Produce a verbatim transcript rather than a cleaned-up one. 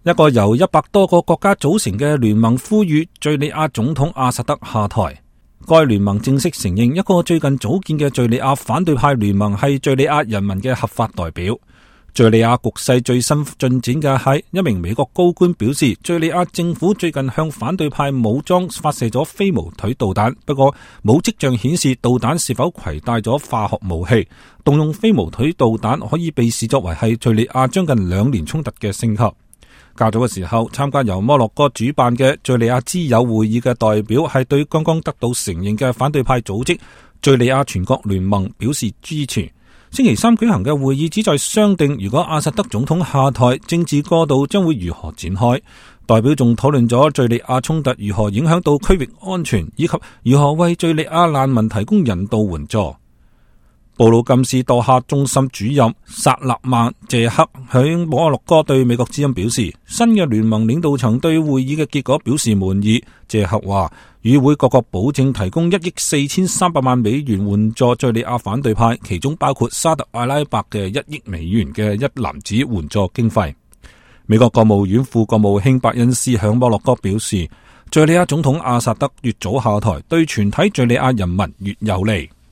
一個由一百多個國家組成嘅聯盟呼籲敘利亞總統阿薩德下台。該聯盟正式承認一個最近組建嘅敘利亞反對派聯盟係敘利亞人民嘅合法代表。敘利亞局勢最新進展嘅係一名美國高官表示，敘利亞政府最近向反對派武裝發射咗飛毛腿導彈，不過冇跡象顯示導彈是否攜帶咗化學武器。動用飛毛腿導彈可以被視作為係敘利亞將近兩年衝突嘅升級。較早嘅時候，參加由摩洛哥主辦嘅敘利亞之友會議嘅代表係對剛剛得到承認嘅反對派組織敘利亞全國聯盟表示支持。星期三舉行嘅會議旨在商定，如果阿薩德總統下台，政治過渡將會如何展開。代表仲討論咗敘利亞衝突如何影響到區域安全，以及如何為敘利亞難民提供人道援助。布魯金斯多哈中心主任薩勒曼謝克響摩洛哥對美國之音表示，新嘅聯盟領導層對會議嘅結果表示滿意。謝克話，與會各國保證提供一億四千三百萬美元援助敘利亞反對派，其中包括沙特阿拉伯嘅一億美元嘅一籃子援助經費。美國國務院副國務卿伯恩斯響摩洛哥表示，敘利亞總統阿薩德越早下台，對全體敘利亞人民越有利。